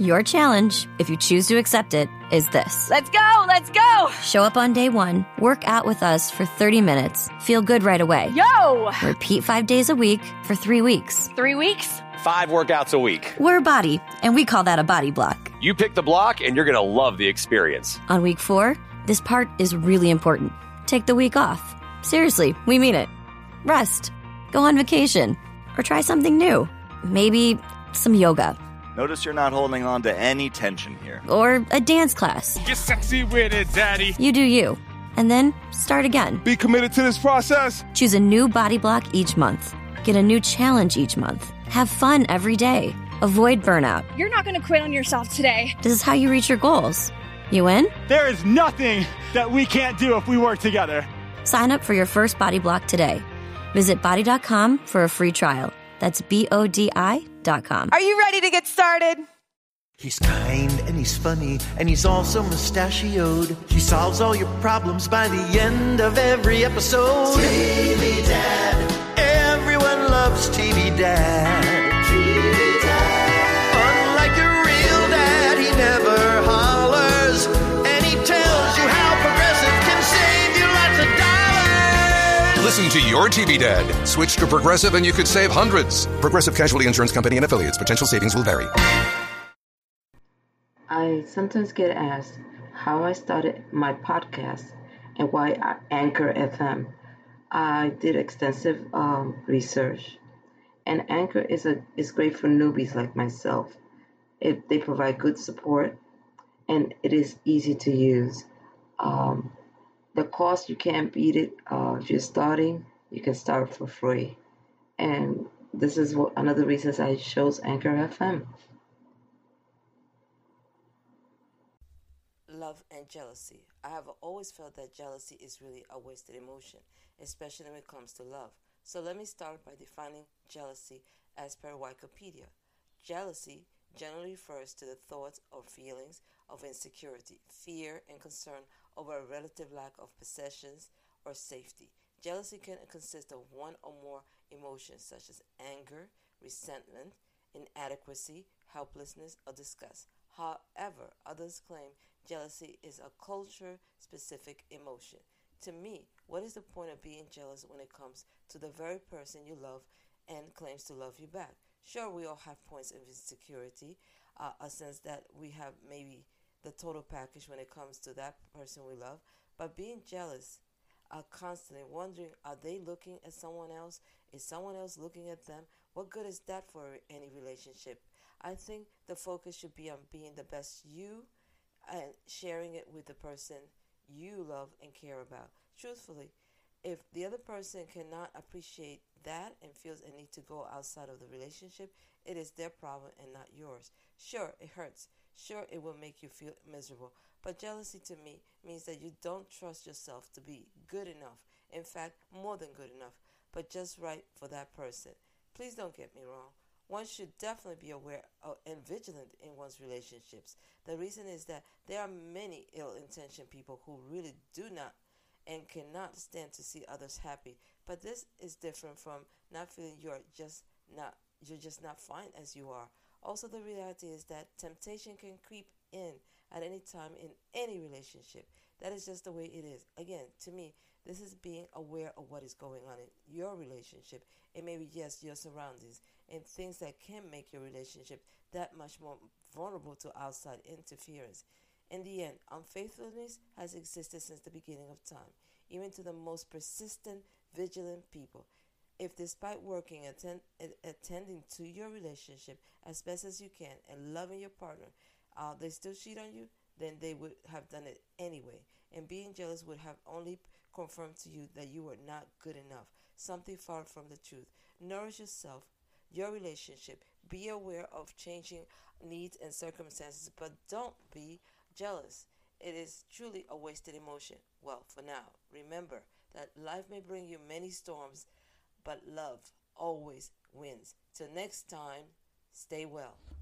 Your challenge, if you choose to accept it, is this. Let's go! Let's go! Show up on day 1, work out with us for 30 minutes, feel good right away. Yo! Repeat 5 days a week for 3 weeks. 3 weeks? 5 workouts a week. We're Body, and we call that a body block. You pick the block, and you're going to love the experience. On week 4, this part is really important. Take the week off. Seriously, we mean it. Rest. Go on vacation. Or try something new. Maybe some yoga. Notice you're not holding on to any tension here. Or a dance class. Get sexy with it, daddy. You do you. And then start again. Be committed to this process. Choose a new body block each month. Get a new challenge each month. Have fun every day. Avoid burnout. You're not going to quit on yourself today. This is how you reach your goals. You in? There is nothing that we can't do if we work together. Sign up for your first body block today. Visit body.com for a free trial. That's BODI.com. Are you ready to get started? He's kind and he's funny and he's also mustachioed. He solves all your problems by the end of every episode. TV Dad. Everyone loves TV Dad. TV Dad. Unlike your real dad, he never hollers. And he tells you how Progressive can save you lots of dollars. Listen to your TV Dad. Switch to Progressive and you could save hundreds. Progressive Casualty Insurance Company and Affiliates. Potential savings will vary. I sometimes get asked how I started my podcast and why Anchor FM. I did extensive research, and Anchor is great for newbies like myself. They provide good support, and it is easy to use. The cost, you can't beat it. If you're starting, you can start for free, and this is one of the reasons I chose Anchor FM. Love and jealousy. I have always felt that jealousy is really a wasted emotion, especially when it comes to love. So let me start by defining jealousy as per Wikipedia. Jealousy generally refers to the thoughts or feelings of insecurity, fear, and concern over a relative lack of possessions or safety. Jealousy can consist of one or more emotions such as anger, resentment, inadequacy, helplessness, or disgust. However, others claim jealousy is a culture-specific emotion. To me, what is the point of being jealous when it comes to the very person you love and claims to love you back? Sure, we all have points of insecurity, a sense that we have maybe the total package when it comes to that person we love, but being jealous, constantly wondering, are they looking at someone else? Is someone else looking at them? What good is that for any relationship? I think the focus should be on being the best you and sharing it with the person you love and care about. Truthfully, if the other person cannot appreciate that and feels a need to go outside of the relationship, it is their problem and not yours. Sure, it hurts. Sure, it will make you feel miserable. But jealousy to me means that you don't trust yourself to be good enough. In fact, more than good enough, but just right for that person. Please don't get me wrong. One should definitely be aware and vigilant in one's relationships. The reason is that there are many ill-intentioned people who really do not and cannot stand to see others happy. But this is different from not feeling you're just not fine as you are. Also, the reality is that temptation can creep in at any time in any relationship. That is just the way it is. Again, to me, this is being aware of what is going on in your relationship. It may be, yes, your surroundings and things that can make your relationship that much more vulnerable to outside interference. In the end, unfaithfulness has existed since the beginning of time, even to the most persistent, vigilant people. If despite working, attending to your relationship as best as you can and loving your partner, they still cheat on you, then they would have done it anyway. And being jealous would have only confirmed to you that you were not good enough, something far from the truth. Nourish yourself, your relationship. Be aware of changing needs and circumstances, but don't be jealous. It is truly a wasted emotion. Well, for now, remember that life may bring you many storms, but love always wins. Till next time, stay well.